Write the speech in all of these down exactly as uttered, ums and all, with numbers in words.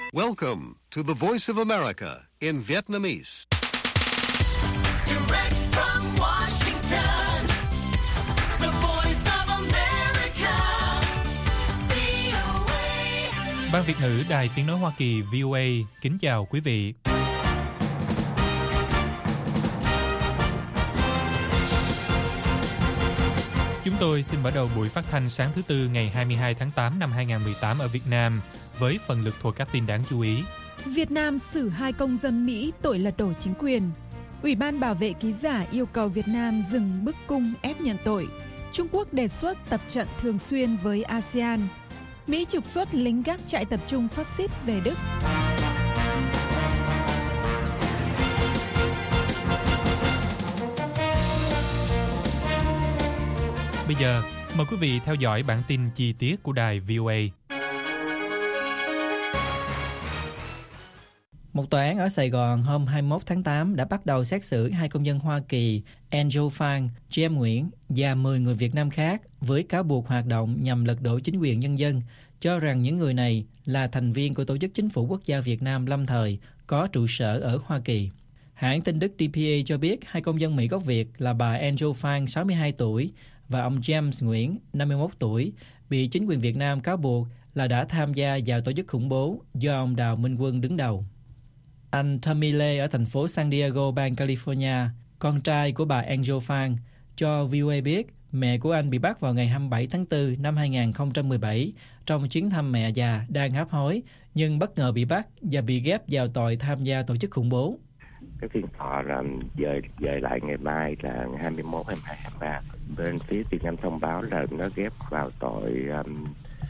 Welcome to the Voice of America in Vietnamese. Direct from Washington, the Voice of America, vê o a. Ban Việt ngữ Đài Tiếng nói Hoa Kỳ vê o a kính chào quý vị. Chúng tôi xin bắt đầu buổi phát thanh sáng thứ Tư ngày hai mươi hai tháng tám năm hai nghìn không trăm mười tám ở Việt Nam với phần lược thuộc các tin đáng chú ý. Việt Nam xử hai công dân Mỹ tội lật đổ chính quyền. Ủy ban bảo vệ ký giả yêu cầu Việt Nam dừng bức cung ép nhận tội. Trung Quốc đề xuất tập trận thường xuyên với a sê an. Mỹ trục xuất lính gác trại tập trung phát xít về Đức. Bây giờ, mời quý vị theo dõi bản tin chi tiết của đài vê o a. Một tòa án ở Sài Gòn hôm hai mươi mốt tháng tám đã bắt đầu xét xử hai công dân Hoa Kỳ Andrew Phan, James Nguyễn và mười người Việt Nam khác với cáo buộc hoạt động nhằm lật đổ chính quyền nhân dân, cho rằng những người này là thành viên của Tổ chức Chính phủ Quốc gia Việt Nam lâm thời có trụ sở ở Hoa Kỳ. Hãng tin Đức đê pê a cho biết hai công dân Mỹ gốc Việt là bà Andrew Phan, sáu mươi hai tuổi, và ông James Nguyễn, năm mươi mốt tuổi, bị chính quyền Việt Nam cáo buộc là đã tham gia vào tổ chức khủng bố do ông Đào Minh Quân đứng đầu. Anh Tommy Lê ở thành phố San Diego, bang California, con trai của bà Andrew Phan, cho vê o a biết mẹ của anh bị bắt vào ngày hai mươi bảy tháng tư năm hai nghìn không trăm mười bảy trong chuyến thăm mẹ già đang hấp hối, nhưng bất ngờ bị bắt và bị ghép vào tội tham gia tổ chức khủng bố. Cái phiên tòa là dời, dời lại ngày mai là ngày hai mươi mốt, hai mươi hai, hai mươi ba. Bên phía Việt Nam thông báo là nó ghép vào tội um,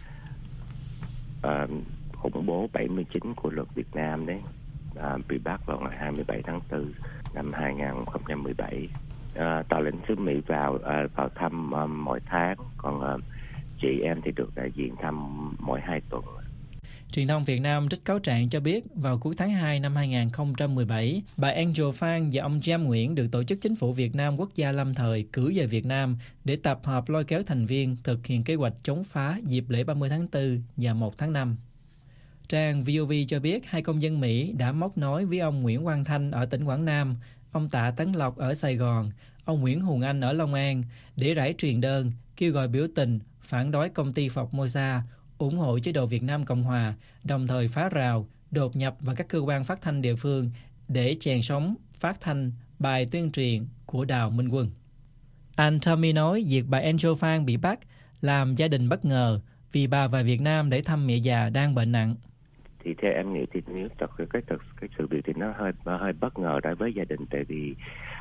um, khủng bố bảy mươi chín của luật Việt Nam đấy. À, bị bắt vào ngày hai mươi bảy tháng tư năm hai nghìn không trăm mười bảy. À, tòa lãnh sứ Mỹ vào à, vào thăm um, mỗi tháng, còn uh, chị em thì được đại diện thăm mỗi hai tuần. Truyền thông Việt Nam trích cáo trạng cho biết vào cuối tháng hai năm hai nghìn không trăm mười bảy, bà Andrew Phan và ông James Nguyễn được Tổ chức Chính phủ Việt Nam Quốc gia lâm thời cử về Việt Nam để tập hợp lôi kéo thành viên thực hiện kế hoạch chống phá dịp lễ ba mươi tháng tư và một tháng năm. Trang vê o vê cho biết hai công dân Mỹ đã móc nối với ông Nguyễn Quang Thanh ở tỉnh Quảng Nam, ông Tạ Tấn Lộc ở Sài Gòn, ông Nguyễn Hùng Anh ở Long An để rải truyền đơn kêu gọi biểu tình, phản đối công ty Formosa, ủng hộ chế độ Việt Nam Cộng Hòa, đồng thời phá rào, đột nhập vào các cơ quan phát thanh địa phương để chèn sóng phát thanh bài tuyên truyền của Đào Minh Quân. Anh Tommy nói việc bà Andrew Phan bị bắt làm gia đình bất ngờ vì bà vào Việt Nam để thăm mẹ già đang bệnh nặng. Thì theo em nghĩ thì nếu thật cái cái, cái sự việc thì nó hơi nó hơi bất ngờ đối với gia đình, tại vì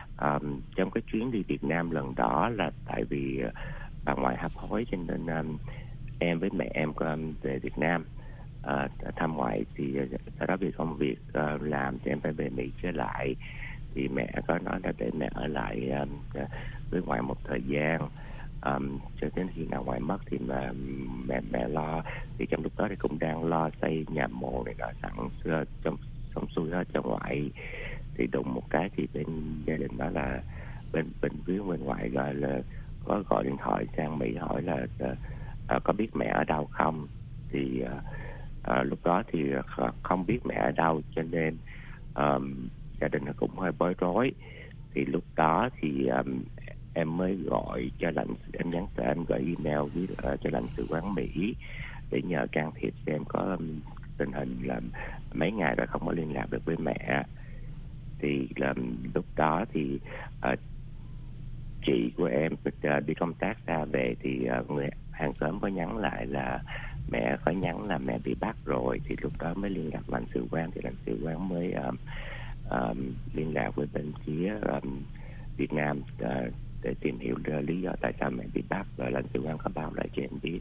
um, trong cái chuyến đi Việt Nam lần đó là tại vì uh, bà ngoại hấp hối, cho nên um, em với mẹ em um, về Việt Nam uh, thăm ngoại, thì sau đó vì công việc uh, làm thì em phải về Mỹ trở lại, thì mẹ có nói là để mẹ ở lại um, với ngoại một thời gian. Um, cho đến khi nào ngoại mất thì mà mẹ mẹ lo, thì trong lúc đó thì cũng đang lo xây nhà mồ này nọ sẵn uh, trong xong xuôi hết cho ngoại, thì đụng một cái thì bên gia đình đó là bên bên phía bên ngoại gọi là có gọi điện thoại sang Mỹ hỏi là uh, uh, có biết mẹ ở đâu không, thì uh, uh, lúc đó thì không biết mẹ ở đâu, cho nên um, gia đình cũng hơi bối rối. Thì lúc đó thì um, em mới gọi cho lãnh em nhắn em gửi email với uh, cho lãnh sự quán Mỹ để nhờ can thiệp xem có um, tình hình là mấy ngày đã không có liên lạc được với mẹ. Thì um, lúc đó thì uh, chị của em uh, đi công tác ra về, thì uh, người hàng xóm có nhắn lại là mẹ có nhắn là mẹ bị bắt rồi, thì lúc đó mới liên lạc lãnh sự quán, thì lãnh sự quán mới um, um, liên lạc với bên phía um, Việt Nam uh, để tìm hiểu lý do tại sao mẹ bị bắt, và lãnh sự quán có báo lại cho em biết.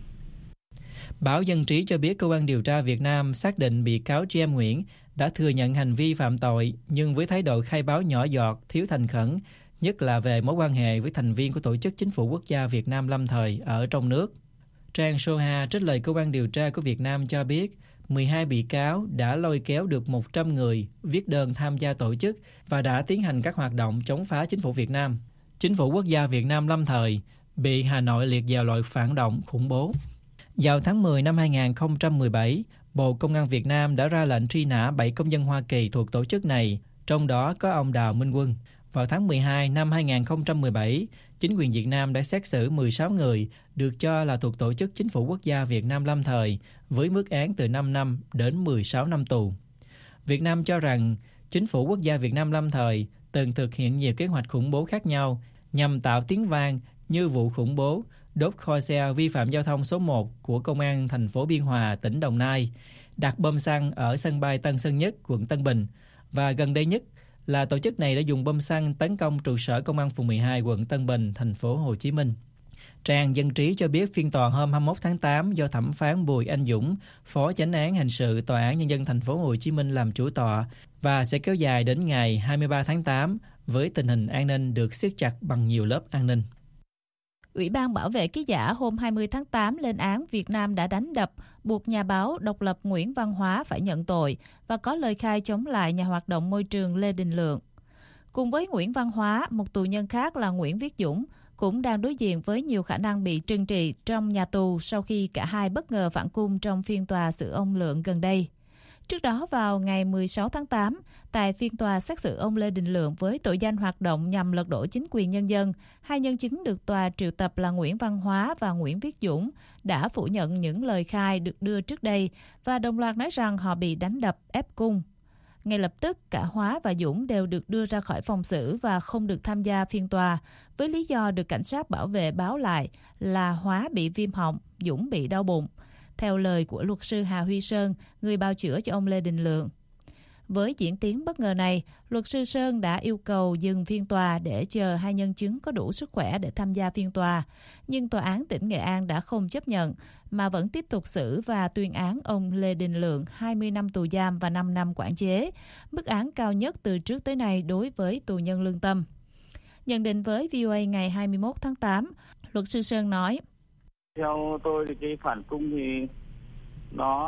Báo Dân trí cho biết cơ quan điều tra Việt Nam xác định bị cáo James Nguyễn đã thừa nhận hành vi phạm tội, nhưng với thái độ khai báo nhỏ giọt, thiếu thành khẩn, nhất là về mối quan hệ với thành viên của Tổ chức Chính phủ Quốc gia Việt Nam lâm thời ở trong nước. Trang Soha trích lời cơ quan điều tra của Việt Nam cho biết mười hai bị cáo đã lôi kéo được một trăm người viết đơn tham gia tổ chức và đã tiến hành các hoạt động chống phá chính phủ Việt Nam. Chính phủ Quốc gia Việt Nam lâm thời bị Hà Nội liệt vào loại phản động khủng bố. Vào tháng mười năm hai nghìn không trăm mười bảy, Bộ Công an Việt Nam đã ra lệnh truy nã bảy công dân Hoa Kỳ thuộc tổ chức này, trong đó có ông Đào Minh Quân. Vào tháng mười hai năm hai nghìn không trăm mười bảy, chính quyền Việt Nam đã xét xử mười sáu người được cho là thuộc tổ chức Chính phủ Quốc gia Việt Nam lâm thời với mức án từ năm năm đến mười sáu năm tù. Việt Nam cho rằng Chính phủ Quốc gia Việt Nam lâm thời từng thực hiện nhiều kế hoạch khủng bố khác nhau nhằm tạo tiếng vang như vụ khủng bố đốt kho xe vi phạm giao thông số một của Công an thành phố Biên Hòa, tỉnh Đồng Nai, đặt bom xăng ở sân bay Tân Sơn Nhất, quận Tân Bình, và gần đây nhất là tổ chức này đã dùng bom xăng tấn công trụ sở Công an phường mười hai, quận Tân Bình, thành phố Hồ Chí Minh. Trang Dân Trí cho biết phiên tòa hôm hai mươi mốt tháng tám do thẩm phán Bùi Anh Dũng, Phó Chánh án Hình sự Tòa án Nhân dân thành phố Hồ Chí Minh làm chủ tọa và sẽ kéo dài đến ngày hai mươi ba tháng tám với tình hình an ninh được siết chặt bằng nhiều lớp an ninh. Ủy ban bảo vệ ký giả hôm hai mươi tháng tám lên án Việt Nam đã đánh đập, buộc nhà báo độc lập Nguyễn Văn Hóa phải nhận tội và có lời khai chống lại nhà hoạt động môi trường Lê Đình Lượng. Cùng với Nguyễn Văn Hóa, một tù nhân khác là Nguyễn Viết Dũng cũng đang đối diện với nhiều khả năng bị trừng trị trong nhà tù sau khi cả hai bất ngờ phản cung trong phiên tòa xử ông Lượng gần đây. Trước đó vào ngày mười sáu tháng tám, tại phiên tòa xét xử ông Lê Đình Lượng với tội danh hoạt động nhằm lật đổ chính quyền nhân dân, hai nhân chứng được tòa triệu tập là Nguyễn Văn Hóa và Nguyễn Viết Dũng đã phủ nhận những lời khai được đưa trước đây và đồng loạt nói rằng họ bị đánh đập, ép cung. Ngay lập tức, cả Hóa và Dũng đều được đưa ra khỏi phòng xử và không được tham gia phiên tòa, với lý do được cảnh sát bảo vệ báo lại là Hóa bị viêm họng, Dũng bị đau bụng. Theo lời của luật sư Hà Huy Sơn, người bào chữa cho ông Lê Đình Lượng. Với diễn tiến bất ngờ này, luật sư Sơn đã yêu cầu dừng phiên tòa để chờ hai nhân chứng có đủ sức khỏe để tham gia phiên tòa. Nhưng tòa án tỉnh Nghệ An đã không chấp nhận, mà vẫn tiếp tục xử và tuyên án ông Lê Đình Lượng hai mươi năm tù giam và năm năm quản chế, mức án cao nhất từ trước tới nay đối với tù nhân lương tâm. Nhận định với vê o a ngày hai mươi mốt tháng tám, luật sư Sơn nói: Theo tôi thì cái phản cung thì nó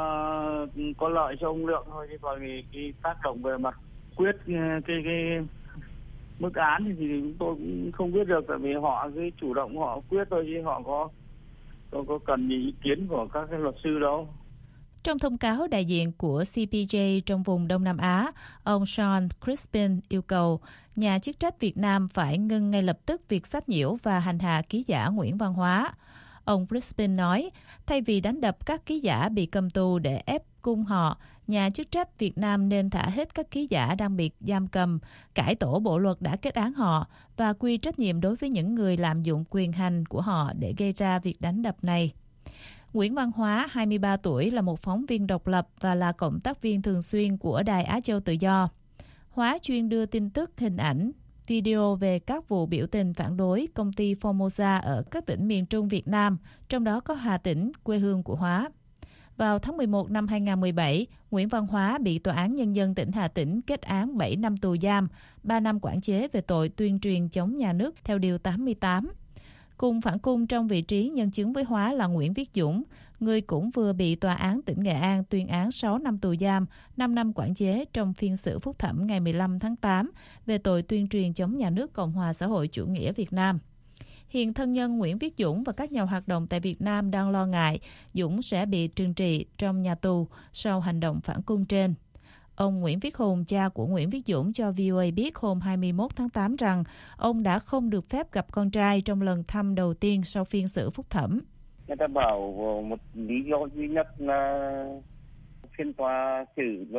có lợi cho ông Lượng thôi, chứ còn thì cái tác động về mặt quyết cái cái mức án thì, thì chúng tôi cũng không biết được, tại vì họ cứ chủ động họ quyết thôi, chứ họ có có, có cần ý kiến của các cái luật sư đâu. Trong thông cáo đại diện của xê pê jê trong vùng Đông Nam Á, ông Sean Crispin yêu cầu nhà chức trách Việt Nam phải ngưng ngay lập tức việc sách nhiễu và hành hạ ký giả Nguyễn Văn Hóa. Ông Crispin nói, thay vì đánh đập các ký giả bị cầm tù để ép cung họ, nhà chức trách Việt Nam nên thả hết các ký giả đang bị giam cầm, cải tổ bộ luật đã kết án họ và quy trách nhiệm đối với những người lạm dụng quyền hành của họ để gây ra việc đánh đập này. Nguyễn Văn Hóa, hai mươi ba tuổi, là một phóng viên độc lập và là cộng tác viên thường xuyên của Đài Á Châu Tự Do. Hóa chuyên đưa tin tức, hình ảnh, video về các vụ biểu tình phản đối công ty Formosa ở các tỉnh miền Trung Việt Nam, trong đó có Hà Tĩnh, quê hương của Hóa. Vào tháng mười một năm hai nghìn không trăm mười bảy, Nguyễn Văn Hóa bị Tòa án Nhân dân tỉnh Hà Tĩnh kết án bảy năm tù giam, ba năm quản chế về tội tuyên truyền chống nhà nước theo Điều tám mươi tám. Cùng phản cung trong vị trí nhân chứng với Hóa là Nguyễn Viết Dũng, người cũng vừa bị Tòa án tỉnh Nghệ An tuyên án sáu năm tù giam, năm năm quản chế trong phiên xử phúc thẩm ngày mười lăm tháng tám về tội tuyên truyền chống nhà nước Cộng hòa xã hội chủ nghĩa Việt Nam. Hiện thân nhân Nguyễn Viết Dũng và các nhà hoạt động tại Việt Nam đang lo ngại Dũng sẽ bị trừng trị trong nhà tù sau hành động phản cung trên. Ông Nguyễn Viết Hùng, cha của Nguyễn Viết Dũng, cho vê o a biết hôm hai mươi mốt tháng tám rằng ông đã không được phép gặp con trai trong lần thăm đầu tiên sau phiên xử phúc thẩm. Người ta bảo một lý do duy nhất là phiên tòa xử với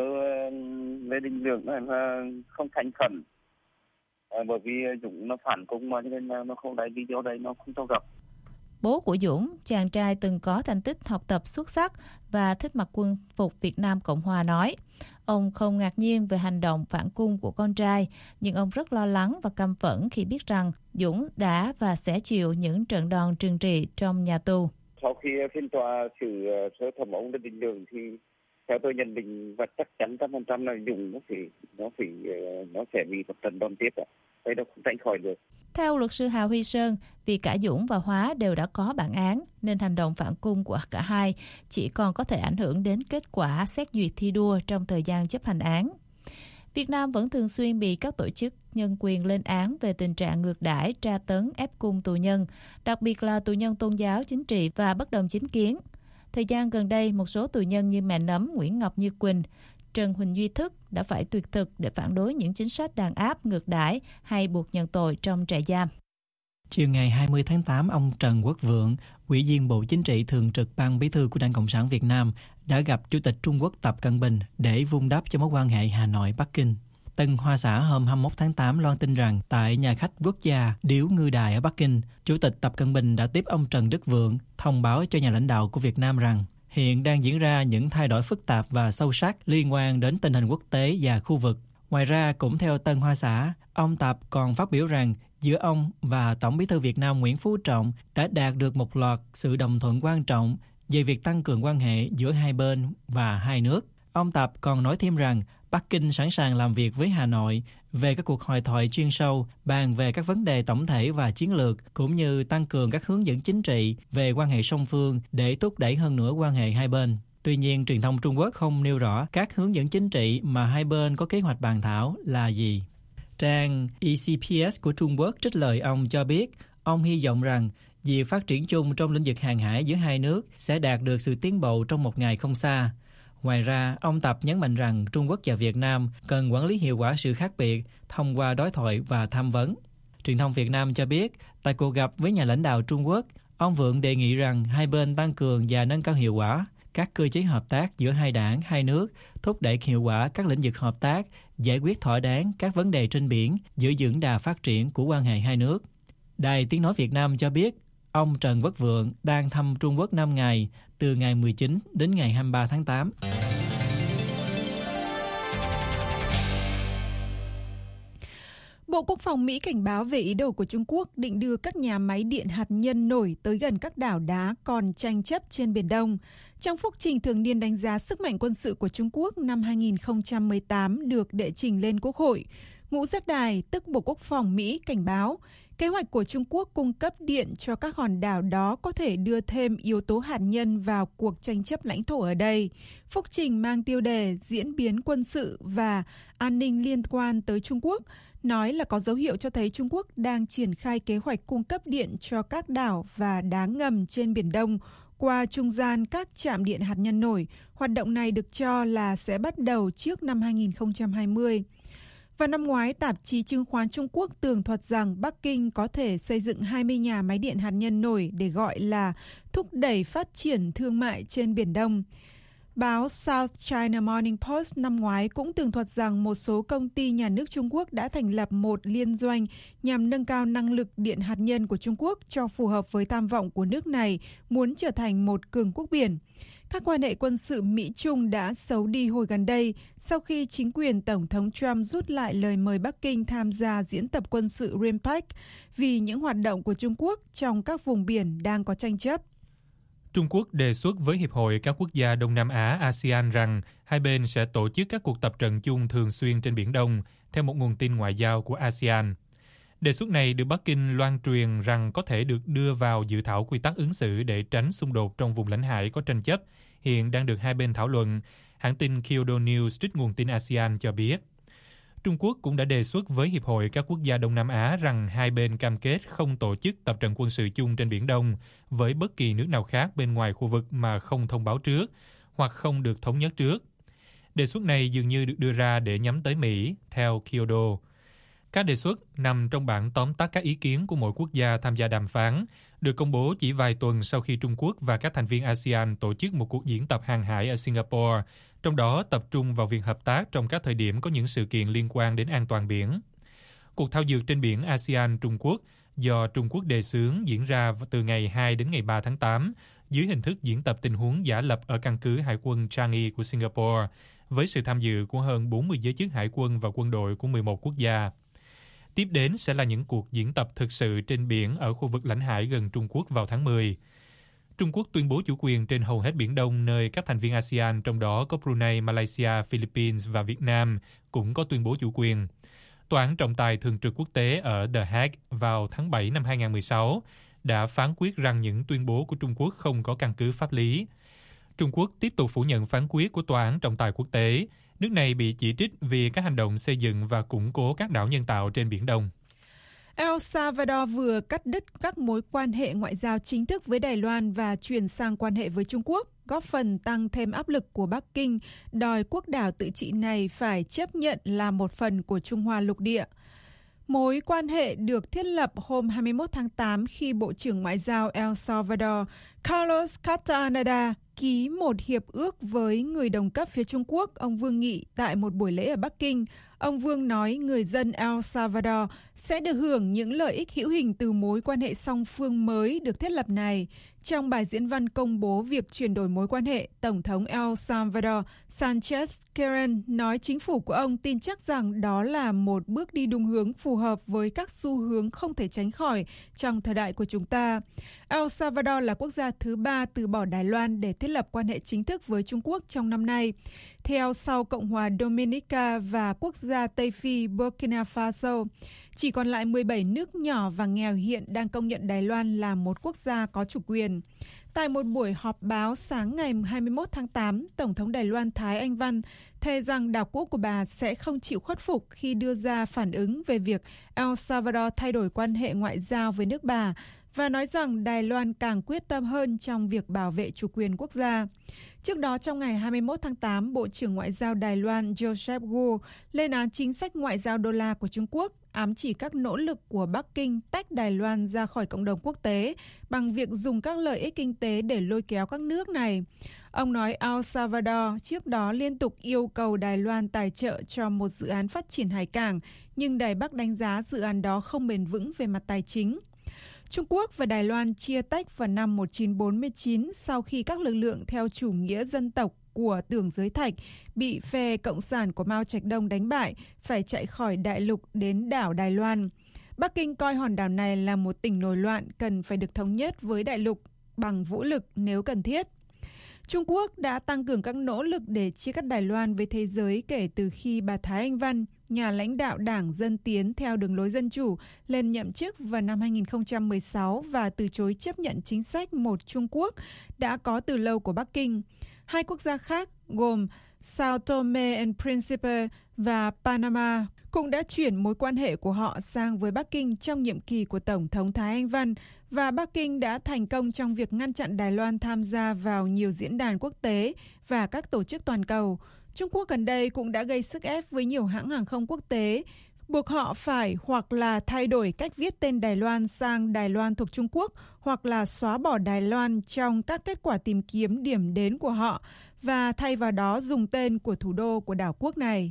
Lê Đình Lượng là không thành khẩn, à, bởi vì Dũng nó phản cung mà, cho nên nó không lấy lý do đấy, nó không cho gặp. Bố của Dũng, chàng trai từng có thành tích học tập xuất sắc và thích mặc quân phục Việt Nam Cộng Hòa, nói ông không ngạc nhiên về hành động phản cung của con trai, nhưng ông rất lo lắng và căm phẫn khi biết rằng Dũng đã và sẽ chịu những trận đòn trừng trị trong nhà tù. Sau khi phiên tòa xử sơ thẩm ông Lê Đình Lượng thì theo tôi nhận định và chắc chắn trăm phần trăm là Dũng nó phải nó phải nó sẽ bị một trận đòn tiếp, đây đâu không tránh khỏi được. Theo luật sư Hà Huy Sơn, vì cả Dũng và Hóa đều đã có bản án nên hành động phản cung của cả hai chỉ còn có thể ảnh hưởng đến kết quả xét duyệt thi đua trong thời gian chấp hành án. Việt Nam vẫn thường xuyên bị các tổ chức nhân quyền lên án về tình trạng ngược đãi, tra tấn, ép cung tù nhân, đặc biệt là tù nhân tôn giáo, chính trị và bất đồng chính kiến. Thời gian gần đây, một số tù nhân như mẹ nấm Nguyễn Ngọc Như Quỳnh, Trần Huỳnh Duy Thức đã phải tuyệt thực để phản đối những chính sách đàn áp, ngược đãi hay buộc nhận tội trong trại giam. Chiều ngày hai mươi tháng tám, ông Trần Quốc Vượng, Ủy viên Bộ Chính trị Thường trực Ban Bí thư của Đảng Cộng sản Việt Nam, đã gặp Chủ tịch Trung Quốc Tập Cận Bình để vun đắp cho mối quan hệ Hà Nội-Bắc Kinh. Tân Hoa Xã hôm hai mươi mốt tháng tám loan tin rằng tại nhà khách quốc gia Điếu Ngư Đài ở Bắc Kinh, Chủ tịch Tập Cận Bình đã tiếp ông Trần Đức Vượng, thông báo cho nhà lãnh đạo của Việt Nam rằng hiện đang diễn ra những thay đổi phức tạp và sâu sắc liên quan đến tình hình quốc tế và khu vực. Ngoài ra, cũng theo Tân Hoa Xã, ông Tập còn phát biểu rằng giữa ông và Tổng Bí thư Việt Nam Nguyễn Phú Trọng đã đạt được một loạt sự đồng thuận quan trọng về việc tăng cường quan hệ giữa hai bên và hai nước. Ông Tập còn nói thêm rằng Bắc Kinh sẵn sàng làm việc với Hà Nội về các cuộc hội thoại chuyên sâu, bàn về các vấn đề tổng thể và chiến lược, cũng như tăng cường các hướng dẫn chính trị về quan hệ song phương để thúc đẩy hơn nữa quan hệ hai bên. Tuy nhiên, truyền thông Trung Quốc không nêu rõ các hướng dẫn chính trị mà hai bên có kế hoạch bàn thảo là gì. Trang E C P S của Trung Quốc trích lời ông cho biết, ông hy vọng rằng việc phát triển chung trong lĩnh vực hàng hải giữa hai nước sẽ đạt được sự tiến bộ trong một ngày không xa. Ngoài ra, ông Tập nhấn mạnh rằng Trung Quốc và Việt Nam cần quản lý hiệu quả sự khác biệt thông qua đối thoại và tham vấn. Truyền thông Việt Nam cho biết, tại cuộc gặp với nhà lãnh đạo Trung Quốc, ông Vượng đề nghị rằng hai bên tăng cường và nâng cao hiệu quả các cơ chế hợp tác giữa hai đảng, hai nước, thúc đẩy hiệu quả các lĩnh vực hợp tác, giải quyết thỏa đáng các vấn đề trên biển, giữ vững đà phát triển của quan hệ hai nước. Đài Tiếng nói Việt Nam cho biết, ông Trần Quốc Vượng đang thăm Trung Quốc năm ngày, từ ngày mười chín đến ngày hai mươi ba tháng tám. Bộ Quốc phòng Mỹ cảnh báo về ý đồ của Trung Quốc định đưa các nhà máy điện hạt nhân nổi tới gần các đảo đá còn tranh chấp trên Biển Đông. Trong phúc trình thường niên đánh giá sức mạnh quân sự của Trung Quốc năm hai nghìn không trăm mười tám được đệ trình lên Quốc hội, Ngũ Giác Đài, tức Bộ Quốc phòng Mỹ, cảnh báo kế hoạch của Trung Quốc cung cấp điện cho các hòn đảo đó có thể đưa thêm yếu tố hạt nhân vào cuộc tranh chấp lãnh thổ ở đây. Phúc trình mang tiêu đề diễn biến quân sự và an ninh liên quan tới Trung Quốc, nói là có dấu hiệu cho thấy Trung Quốc đang triển khai kế hoạch cung cấp điện cho các đảo và đá ngầm trên Biển Đông qua trung gian các trạm điện hạt nhân nổi. Hoạt động này được cho là sẽ bắt đầu trước năm hai nghìn không trăm hai mươi. Vào năm ngoái, tạp chí chứng khoán Trung Quốc tường thuật rằng Bắc Kinh có thể xây dựng hai mươi nhà máy điện hạt nhân nổi để gọi là thúc đẩy phát triển thương mại trên Biển Đông. Báo South China Morning Post năm ngoái cũng tường thuật rằng một số công ty nhà nước Trung Quốc đã thành lập một liên doanh nhằm nâng cao năng lực điện hạt nhân của Trung Quốc cho phù hợp với tham vọng của nước này muốn trở thành một cường quốc biển. Các quan hệ quân sự Mỹ-Trung đã xấu đi hồi gần đây sau khi chính quyền Tổng thống Trump rút lại lời mời Bắc Kinh tham gia diễn tập quân sự RIMPAC vì những hoạt động của Trung Quốc trong các vùng biển đang có tranh chấp. Trung Quốc đề xuất với Hiệp hội các quốc gia Đông Nam Á a sê an rằng hai bên sẽ tổ chức các cuộc tập trận chung thường xuyên trên Biển Đông, theo một nguồn tin ngoại giao của a sê an. Đề xuất này được Bắc Kinh loan truyền rằng có thể được đưa vào dự thảo quy tắc ứng xử để tránh xung đột trong vùng lãnh hải có tranh chấp, hiện đang được hai bên thảo luận, hãng tin Kyodo News trích nguồn tin a sê an cho biết. Trung Quốc cũng đã đề xuất với Hiệp hội các quốc gia Đông Nam Á rằng hai bên cam kết không tổ chức tập trận quân sự chung trên Biển Đông với bất kỳ nước nào khác bên ngoài khu vực mà không thông báo trước hoặc không được thống nhất trước. Đề xuất này dường như được đưa ra để nhắm tới Mỹ, theo Kyodo. Các đề xuất nằm trong bản tóm tắt các ý kiến của mỗi quốc gia tham gia đàm phán, được công bố chỉ vài tuần sau khi Trung Quốc và các thành viên a sê an tổ chức một cuộc diễn tập hàng hải ở Singapore, trong đó tập trung vào việc hợp tác trong các thời điểm có những sự kiện liên quan đến an toàn biển. Cuộc thao dượt trên biển a sê an Trung Quốc do Trung Quốc đề xướng diễn ra từ ngày hai đến ngày ba tháng tám dưới hình thức diễn tập tình huống giả lập ở căn cứ Hải quân Changi của Singapore, với sự tham dự của hơn bốn mươi giới chức hải quân và quân đội của mười một quốc gia. Tiếp đến sẽ là những cuộc diễn tập thực sự trên biển ở khu vực lãnh hải gần Trung Quốc vào tháng mười. Trung Quốc tuyên bố chủ quyền trên hầu hết Biển Đông, nơi các thành viên a sê an, trong đó có Brunei, Malaysia, Philippines và Việt Nam, cũng có tuyên bố chủ quyền. Tòa án trọng tài thường trực quốc tế ở The Hague vào tháng bảy năm hai nghìn không trăm mười sáu đã phán quyết rằng những tuyên bố của Trung Quốc không có căn cứ pháp lý. Trung Quốc tiếp tục phủ nhận phán quyết của Tòa án trọng tài quốc tế. Nước này bị chỉ trích vì các hành động xây dựng và củng cố các đảo nhân tạo trên Biển Đông. El Salvador vừa cắt đứt các mối quan hệ ngoại giao chính thức với Đài Loan và chuyển sang quan hệ với Trung Quốc. góp phần tăng thêm áp lực của Bắc Kinh, đòi quốc đảo tự trị này phải chấp nhận là một phần của Trung Hoa lục địa. Mối quan hệ được thiết lập hôm hai mươi mốt tháng tám khi Bộ trưởng Ngoại giao El Salvador Carlos Castaneda ký một hiệp ước với người đồng cấp phía Trung Quốc, ông Vương Nghị, tại một buổi lễ ở Bắc Kinh. Ông Vương nói người dân El Salvador sẽ được hưởng những lợi ích hữu hình từ mối quan hệ song phương mới được thiết lập này. Trong bài diễn văn công bố việc chuyển đổi mối quan hệ, Tổng thống El Salvador Sanchez Keren nói chính phủ của ông tin chắc rằng đó là một bước đi đúng hướng phù hợp với các xu hướng không thể tránh khỏi trong thời đại của chúng ta. El Salvador là quốc gia thứ ba từ bỏ Đài Loan để thiết lập quan hệ chính thức với Trung Quốc trong năm nay, theo sau Cộng hòa Dominica và quốc gia Tây Phi Burkina Faso. Chỉ còn lại mười bảy nước nhỏ và nghèo hiện đang công nhận Đài Loan là một quốc gia có chủ quyền. Tại một buổi họp báo sáng ngày hai mươi mốt tháng tám, Tổng thống Đài Loan Thái Anh Văn thề rằng đảo quốc của bà sẽ không chịu khuất phục khi đưa ra phản ứng về việc El Salvador thay đổi quan hệ ngoại giao với nước bà, và nói rằng Đài Loan càng quyết tâm hơn trong việc bảo vệ chủ quyền quốc gia. Trước đó, trong ngày hai mươi mốt tháng tám, Bộ trưởng Ngoại giao Đài Loan Joseph Wu lên án chính sách ngoại giao đô la của Trung Quốc, ám chỉ các nỗ lực của Bắc Kinh tách Đài Loan ra khỏi cộng đồng quốc tế bằng việc dùng các lợi ích kinh tế để lôi kéo các nước này. Ông nói El Salvador trước đó liên tục yêu cầu Đài Loan tài trợ cho một dự án phát triển hải cảng, nhưng Đài Bắc đánh giá dự án đó không bền vững về mặt tài chính. Trung Quốc và Đài Loan chia tách vào năm một nghìn chín trăm bốn mươi chín sau khi các lực lượng theo chủ nghĩa dân tộc của Tưởng Giới Thạch bị phe Cộng sản của Mao Trạch Đông đánh bại, phải chạy khỏi đại lục đến đảo Đài Loan. Bắc Kinh coi hòn đảo này là một tỉnh nổi loạn cần phải được thống nhất với đại lục bằng vũ lực nếu cần thiết. Trung Quốc đã tăng cường các nỗ lực để chia cắt Đài Loan với thế giới kể từ khi bà Thái Anh Văn, nhà lãnh đạo Đảng Dân Tiến theo đường lối dân chủ, lên nhậm chức vào năm hai nghìn không trăm mười sáu và từ chối chấp nhận chính sách một Trung Quốc đã có từ lâu của Bắc Kinh. Hai quốc gia khác gồm Sao Tome and Principe và Panama cũng đã chuyển mối quan hệ của họ sang với Bắc Kinh trong nhiệm kỳ của Tổng thống Thái Anh Văn, và Bắc Kinh đã thành công trong việc ngăn chặn Đài Loan tham gia vào nhiều diễn đàn quốc tế và các tổ chức toàn cầu. Trung Quốc gần đây cũng đã gây sức ép với nhiều hãng hàng không quốc tế, buộc họ phải hoặc là thay đổi cách viết tên Đài Loan sang Đài Loan thuộc Trung Quốc, hoặc là xóa bỏ Đài Loan trong các kết quả tìm kiếm điểm đến của họ, và thay vào đó dùng tên của thủ đô của đảo quốc này.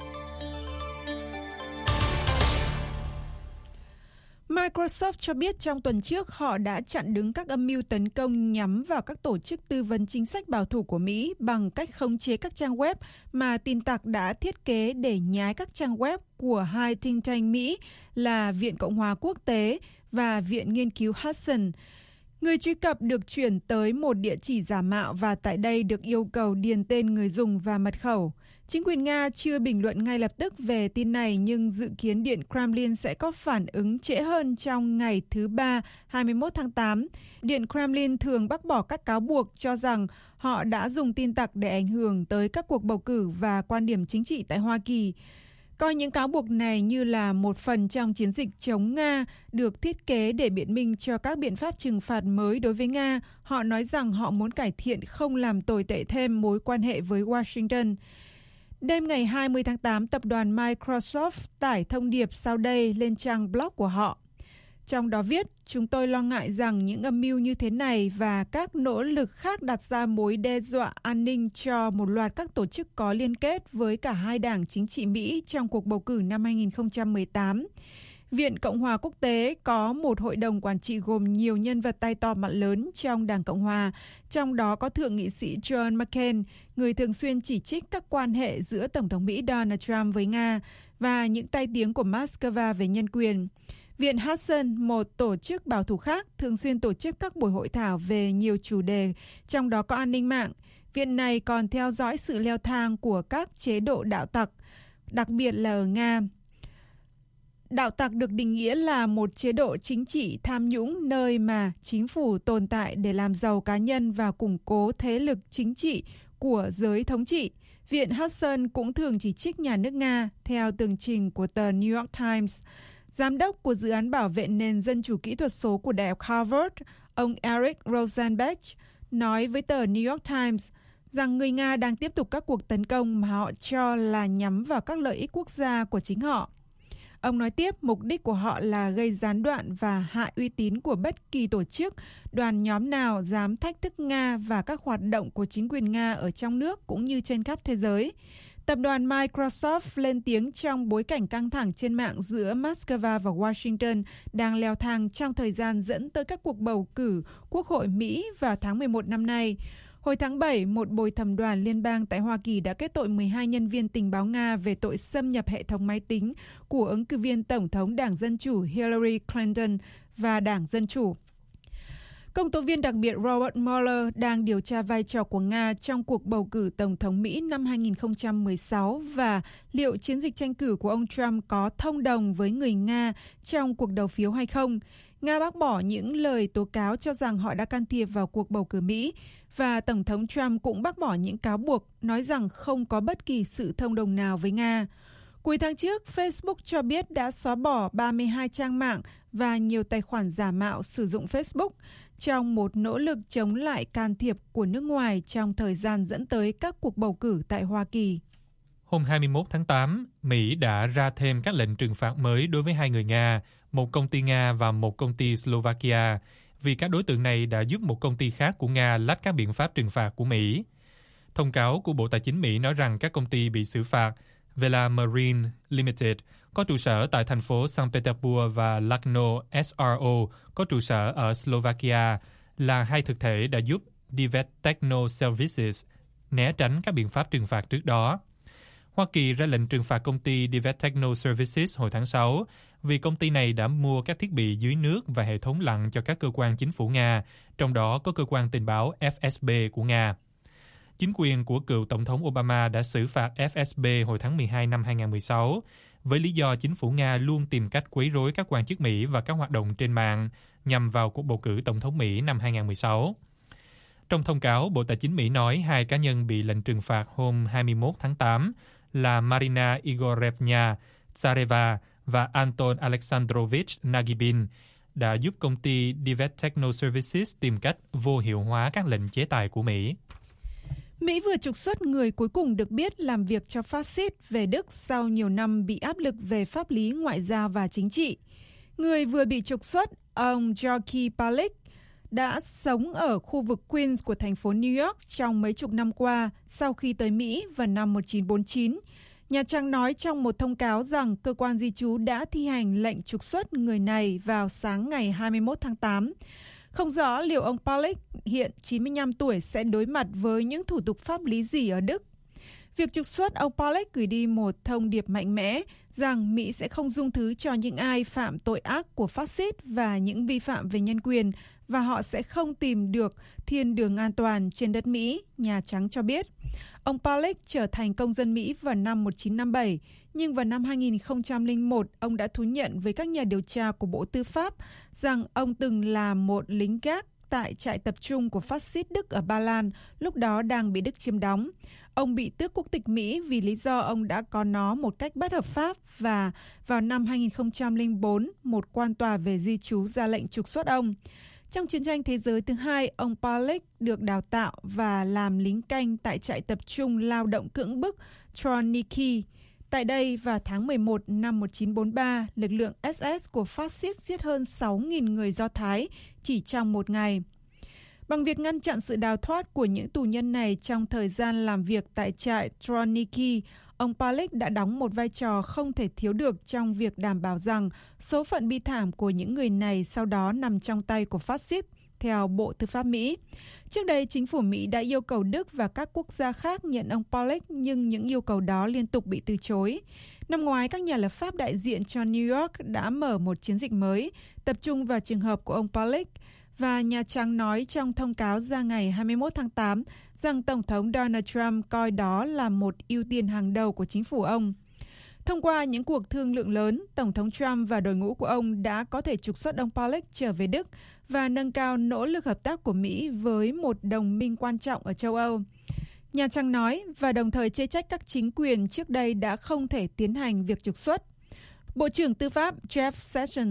Microsoft cho biết trong tuần trước họ đã chặn đứng các âm mưu tấn công nhắm vào các tổ chức tư vấn chính sách bảo thủ của Mỹ bằng cách khống chế các trang web mà tin tặc đã thiết kế để nhái các trang web của hai think tank Mỹ là Viện Cộng hòa Quốc tế và Viện Nghiên cứu Hudson. Người truy cập được chuyển tới một địa chỉ giả mạo và tại đây được yêu cầu điền tên người dùng và mật khẩu. Chính quyền Nga chưa bình luận ngay lập tức về tin này, nhưng dự kiến Điện Kremlin sẽ có phản ứng trễ hơn trong ngày thứ Ba, hai mươi mốt tháng tám. Điện Kremlin thường bác bỏ các cáo buộc cho rằng họ đã dùng tin tặc để ảnh hưởng tới các cuộc bầu cử và quan điểm chính trị tại Hoa Kỳ. Coi những cáo buộc này như là một phần trong chiến dịch chống Nga được thiết kế để biện minh cho các biện pháp trừng phạt mới đối với Nga. Họ nói rằng họ muốn cải thiện không làm tồi tệ thêm mối quan hệ với Washington. Đêm ngày hai mươi tháng tám, tập đoàn Microsoft tải thông điệp sau đây lên trang blog của họ. Trong đó viết, chúng tôi lo ngại rằng những âm mưu như thế này và các nỗ lực khác đặt ra mối đe dọa an ninh cho một loạt các tổ chức có liên kết với cả hai đảng chính trị Mỹ trong cuộc bầu cử năm hai nghìn không trăm mười tám. Viện Cộng hòa Quốc tế có một hội đồng quản trị gồm nhiều nhân vật tay to mặt lớn trong Đảng Cộng hòa, trong đó có Thượng nghị sĩ John McCain, người thường xuyên chỉ trích các quan hệ giữa Tổng thống Mỹ Donald Trump với Nga và những tai tiếng của Moscow về nhân quyền. Viện Hudson, một tổ chức bảo thủ khác, thường xuyên tổ chức các buổi hội thảo về nhiều chủ đề, trong đó có an ninh mạng. Viện này còn theo dõi sự leo thang của các chế độ đạo tặc, đặc biệt là ở Nga. Đạo tặc được định nghĩa là một chế độ chính trị tham nhũng nơi mà chính phủ tồn tại để làm giàu cá nhân và củng cố thế lực chính trị của giới thống trị. Viện Hudson cũng thường chỉ trích nhà nước Nga, theo tường trình của tờ New York Times. Giám đốc của dự án bảo vệ nền dân chủ kỹ thuật số của Đại học Harvard, ông Eric Rosenbach, nói với tờ New York Times rằng người Nga đang tiếp tục các cuộc tấn công mà họ cho là nhắm vào các lợi ích quốc gia của chính họ. Ông nói tiếp mục đích của họ là gây gián đoạn và hại uy tín của bất kỳ tổ chức, đoàn nhóm nào dám thách thức Nga và các hoạt động của chính quyền Nga ở trong nước cũng như trên khắp thế giới. Tập đoàn Microsoft lên tiếng trong bối cảnh căng thẳng trên mạng giữa Moscow và Washington đang leo thang trong thời gian dẫn tới các cuộc bầu cử Quốc hội Mỹ vào tháng mười một năm nay. Hồi tháng bảy, một bồi thẩm đoàn liên bang tại Hoa Kỳ đã kết tội mười hai nhân viên tình báo Nga về tội xâm nhập hệ thống máy tính của ứng cử viên Tổng thống Đảng Dân Chủ Hillary Clinton và Đảng Dân Chủ. Công tố viên đặc biệt Robert Mueller đang điều tra vai trò của Nga trong cuộc bầu cử Tổng thống Mỹ năm hai nghìn không trăm mười sáu và liệu chiến dịch tranh cử của ông Trump có thông đồng với người Nga trong cuộc đầu phiếu hay không. Nga bác bỏ những lời tố cáo cho rằng họ đã can thiệp vào cuộc bầu cử Mỹ, và Tổng thống Trump cũng bác bỏ những cáo buộc, nói rằng không có bất kỳ sự thông đồng nào với Nga. Cuối tháng trước, Facebook cho biết đã xóa bỏ ba mươi hai trang mạng và nhiều tài khoản giả mạo sử dụng Facebook trong một nỗ lực chống lại can thiệp của nước ngoài trong thời gian dẫn tới các cuộc bầu cử tại Hoa Kỳ. Hôm hai mươi mốt tháng tám, Mỹ đã ra thêm các lệnh trừng phạt mới đối với hai người Nga, một công ty Nga và một công ty Slovakia, vì các đối tượng này đã giúp một công ty khác của Nga lách các biện pháp trừng phạt của Mỹ. Thông cáo của Bộ Tài chính Mỹ nói rằng các công ty bị xử phạt Vela Marine Limited có trụ sở tại thành phố Saint Petersburg và Lagno ét rờ o có trụ sở ở Slovakia là hai thực thể đã giúp Divet Techno Services né tránh các biện pháp trừng phạt trước đó. Hoa Kỳ ra lệnh trừng phạt công ty Divet Techno Services hồi tháng sáu vì công ty này đã mua các thiết bị dưới nước và hệ thống lặn cho các cơ quan chính phủ Nga, trong đó có cơ quan tình báo ép ét bê của Nga. Chính quyền của cựu Tổng thống Obama đã xử phạt ép ét bê hồi tháng mười hai năm hai nghìn không trăm mười sáu với lý do chính phủ Nga luôn tìm cách quấy rối các quan chức Mỹ và các hoạt động trên mạng nhằm vào cuộc bầu cử Tổng thống Mỹ năm hai nghìn không trăm mười sáu. Trong thông cáo, Bộ Tài chính Mỹ nói hai cá nhân bị lệnh trừng phạt hôm hai mươi mốt tháng tám là Marina Igorevna Tsareva và Anton Alexandrovich Nagibin đã giúp công ty Divet Techno Services tìm cách vô hiệu hóa các lệnh chế tài của Mỹ. Mỹ vừa trục xuất người cuối cùng được biết làm việc cho phát xít về Đức sau nhiều năm bị áp lực về pháp lý, ngoại giao và chính trị. Người vừa bị trục xuất, ông Georgi Palik, đã sống ở khu vực Queens của thành phố New York trong mấy chục năm qua sau khi tới Mỹ vào năm một nghìn chín trăm bốn mươi chín. Nhà Trắng nói trong một thông cáo rằng cơ quan di trú đã thi hành lệnh trục xuất người này vào sáng ngày hai mươi mốt tháng tám. Không rõ liệu ông Palik, hiện chín mươi lăm tuổi, sẽ đối mặt với những thủ tục pháp lý gì ở Đức. Việc trục xuất ông Palik gửi đi một thông điệp mạnh mẽ rằng Mỹ sẽ không dung thứ cho những ai phạm tội ác của phát xít và những vi phạm về nhân quyền, và họ sẽ không tìm được thiên đường an toàn trên đất Mỹ, Nhà Trắng cho biết. Ông Palik trở thành công dân Mỹ vào năm một nghìn chín trăm năm mươi bảy, nhưng vào năm hai nghìn không trăm lẻ một, ông đã thú nhận với các nhà điều tra của Bộ Tư pháp rằng ông từng là một lính gác tại trại tập trung của phát xít Đức ở Ba Lan, lúc đó đang bị Đức chiếm đóng. Ông bị tước quốc tịch Mỹ vì lý do ông đã có nó một cách bất hợp pháp, và vào năm hai nghìn không trăm lẻ bốn, một quan tòa về di trú ra lệnh trục xuất ông. Trong chiến tranh thế giới thứ hai, ông Palik được đào tạo và làm lính canh tại trại tập trung lao động cưỡng bức Troniki. Tại đây, vào tháng mười một năm một nghìn chín trăm bốn mươi ba, lực lượng ét ét của phát xít giết hơn sáu nghìn người Do Thái chỉ trong một ngày. Bằng việc ngăn chặn sự đào thoát của những tù nhân này trong thời gian làm việc tại trại Troniki, ông Palik đã đóng một vai trò không thể thiếu được trong việc đảm bảo rằng số phận bi thảm của những người này sau đó nằm trong tay của phát xít, theo Bộ Tư pháp Mỹ. Trước đây, chính phủ Mỹ đã yêu cầu Đức và các quốc gia khác nhận ông Palik, nhưng những yêu cầu đó liên tục bị từ chối. Năm ngoái, các nhà lập pháp đại diện cho New York đã mở một chiến dịch mới, tập trung vào trường hợp của ông Palik, và Nhà Trắng nói trong thông cáo ra ngày hai mươi mốt tháng tám rằng Tổng thống Donald Trump coi đó là một ưu tiên hàng đầu của chính phủ ông. Thông qua những cuộc thương lượng lớn, Tổng thống Trump và đội ngũ của ông đã có thể trục xuất ông Palik trở về Đức và nâng cao nỗ lực hợp tác của Mỹ với một đồng minh quan trọng ở châu Âu. Nhà Trắng nói, và đồng thời chê trách các chính quyền trước đây đã không thể tiến hành việc trục xuất. Bộ trưởng Tư pháp Jeff Sessions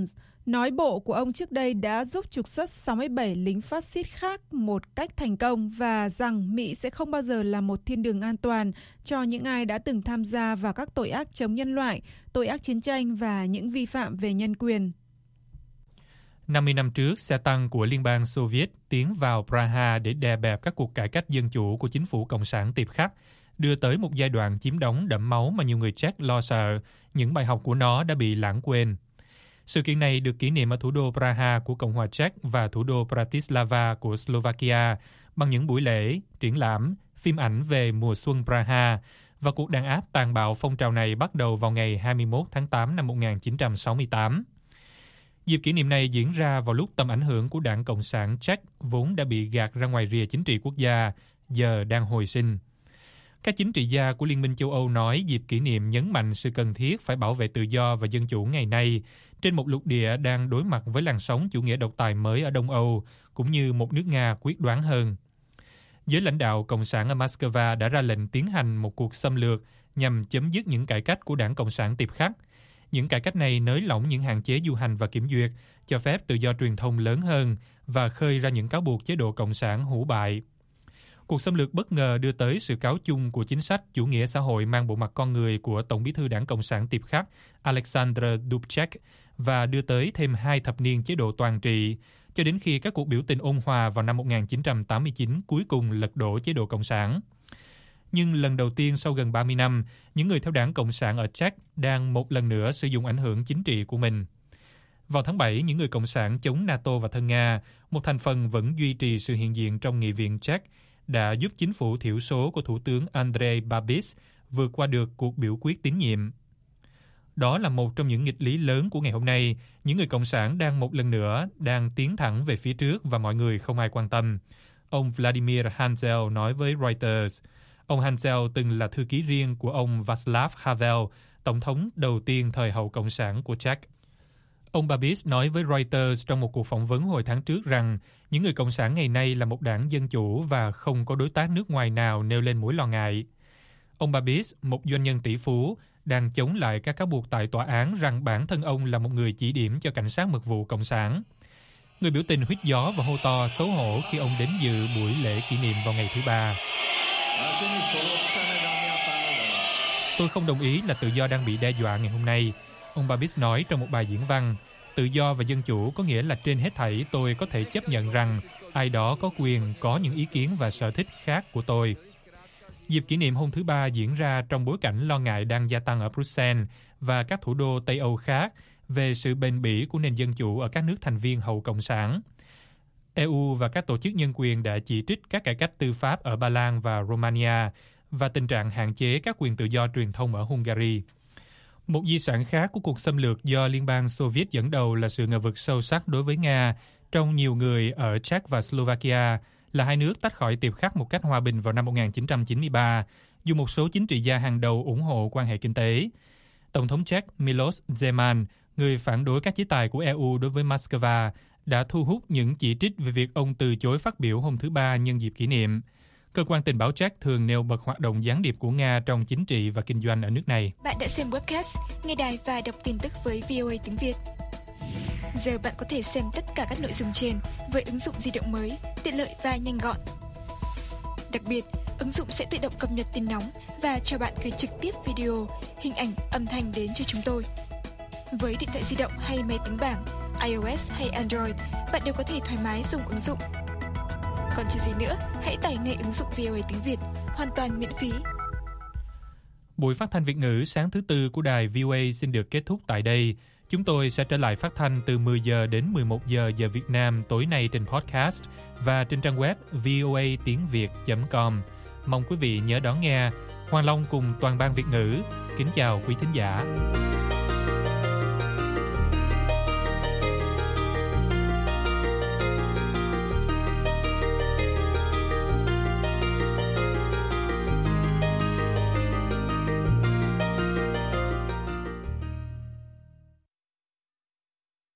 nói bộ của ông trước đây đã giúp trục xuất sáu mươi bảy lính phát xít khác một cách thành công và rằng Mỹ sẽ không bao giờ là một thiên đường an toàn cho những ai đã từng tham gia vào các tội ác chống nhân loại, tội ác chiến tranh và những vi phạm về nhân quyền. năm mươi năm trước, xe tăng của Liên bang Xô Viết tiến vào Praha để đè bẹp các cuộc cải cách dân chủ của chính phủ Cộng sản tiệp khắc, đưa tới một giai đoạn chiếm đóng đẫm máu mà nhiều người Czech lo sợ những bài học của nó đã bị lãng quên. Sự kiện này được kỷ niệm ở thủ đô Praha của Cộng hòa Czech và thủ đô Bratislava của Slovakia bằng những buổi lễ, triển lãm, phim ảnh về mùa xuân Praha, và cuộc đàn áp tàn bạo phong trào này bắt đầu vào ngày hai mươi mốt tháng tám năm một nghìn chín trăm sáu mươi tám. Dịp kỷ niệm này diễn ra vào lúc tầm ảnh hưởng của Đảng Cộng sản Czech vốn đã bị gạt ra ngoài rìa chính trị quốc gia, giờ đang hồi sinh. Các chính trị gia của Liên minh châu Âu nói dịp kỷ niệm nhấn mạnh sự cần thiết phải bảo vệ tự do và dân chủ ngày nay trên một lục địa đang đối mặt với làn sóng chủ nghĩa độc tài mới ở Đông Âu, cũng như một nước Nga quyết đoán hơn. Giới lãnh đạo Cộng sản ở Moscow đã ra lệnh tiến hành một cuộc xâm lược nhằm chấm dứt những cải cách của Đảng Cộng sản tiệp khắc. Những cải cách này nới lỏng những hạn chế du hành và kiểm duyệt, cho phép tự do truyền thông lớn hơn và khơi ra những cáo buộc chế độ Cộng sản hủ bại. Cuộc xâm lược bất ngờ đưa tới sự cáo chung của chính sách chủ nghĩa xã hội mang bộ mặt con người của Tổng bí thư Đảng Cộng sản tiệp khắc Alexander Dubček và đưa tới thêm hai thập niên chế độ toàn trị, cho đến khi các cuộc biểu tình ôn hòa vào năm một nghìn chín trăm tám mươi chín cuối cùng lật đổ chế độ Cộng sản. Nhưng lần đầu tiên sau gần ba mươi năm, những người theo Đảng Cộng sản ở Czech đang một lần nữa sử dụng ảnh hưởng chính trị của mình. Vào tháng bảy, những người Cộng sản chống NATO và thân Nga, một thành phần vẫn duy trì sự hiện diện trong Nghị viện Czech, đã giúp chính phủ thiểu số của Thủ tướng Andrej Babiš vượt qua được cuộc biểu quyết tín nhiệm. Đó là một trong những nghịch lý lớn của ngày hôm nay. Những người Cộng sản đang một lần nữa đang tiến thẳng về phía trước và mọi người không ai quan tâm. Ông Vladimir Hanzel nói với Reuters. Ông Hanzel từng là thư ký riêng của ông Václav Havel, tổng thống đầu tiên thời hậu Cộng sản của Czech. Ông Babiš nói với Reuters trong một cuộc phỏng vấn hồi tháng trước rằng những người Cộng sản ngày nay là một đảng dân chủ và không có đối tác nước ngoài nào nêu lên mối lo ngại. Ông Babiš, một doanh nhân tỷ phú, đang chống lại các cáo buộc tại tòa án rằng bản thân ông là một người chỉ điểm cho cảnh sát mật vụ Cộng sản. Người biểu tình huýt gió và hô to xấu hổ khi ông đến dự buổi lễ kỷ niệm vào ngày thứ Ba. Tôi không đồng ý là tự do đang bị đe dọa ngày hôm nay, ông Babiš nói trong một bài diễn văn. Tự do và dân chủ có nghĩa là trên hết thảy tôi có thể chấp nhận rằng ai đó có quyền có những ý kiến và sở thích khác của tôi. Dịp kỷ niệm hôm thứ Ba diễn ra trong bối cảnh lo ngại đang gia tăng ở Bruxelles và các thủ đô Tây Âu khác về sự bền bỉ của nền dân chủ ở các nước thành viên hậu Cộng sản. e u và các tổ chức nhân quyền đã chỉ trích các cải cách tư pháp ở Ba Lan và Romania và tình trạng hạn chế các quyền tự do truyền thông ở Hungary. Một di sản khác của cuộc xâm lược do Liên bang Xô Viết dẫn đầu là sự ngờ vực sâu sắc đối với Nga trong nhiều người ở Czech và Slovakia, là hai nước tách khỏi tiệp khắc một cách hòa bình vào năm một nghìn chín trăm chín mươi ba, dù một số chính trị gia hàng đầu ủng hộ quan hệ kinh tế. Tổng thống Czech Miloš Zeman, người phản đối các chế tài của e u đối với Moscow, đã thu hút những chỉ trích về việc ông từ chối phát biểu hôm thứ Ba nhân dịp kỷ niệm. Cơ quan tình báo Czech thường nêu bật hoạt động gián điệp của Nga trong chính trị và kinh doanh ở nước này. Bạn đã xem webcast, nghe đài và đọc tin tức với vê o a tiếng Việt. Giờ bạn có thể xem tất cả các nội dung trên với ứng dụng di động mới, tiện lợi và nhanh gọn. Đặc biệt, ứng dụng sẽ tự động cập nhật tin nóng và cho bạn gửi trực tiếp video, hình ảnh, âm thanh đến cho chúng tôi. Với điện thoại di động hay máy tính bảng, iOS hay Android, bạn đều có thể thoải mái dùng ứng dụng. Còn chờ gì nữa, hãy tải ngay ứng dụng vê o a tiếng Việt, hoàn toàn miễn phí. Buổi phát thanh Việt ngữ sáng thứ Tư của đài vê o a xin được kết thúc tại đây. Chúng tôi sẽ trở lại phát thanh từ mười giờ đến mười một giờ giờ Việt Nam tối nay trên podcast và trên trang web voa tiếng việt chấm com. Mong quý vị nhớ đón nghe. Hoàng Long cùng toàn ban Việt ngữ kính chào quý thính giả.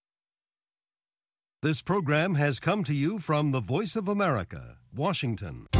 This program has come to you from the Voice of America, Washington.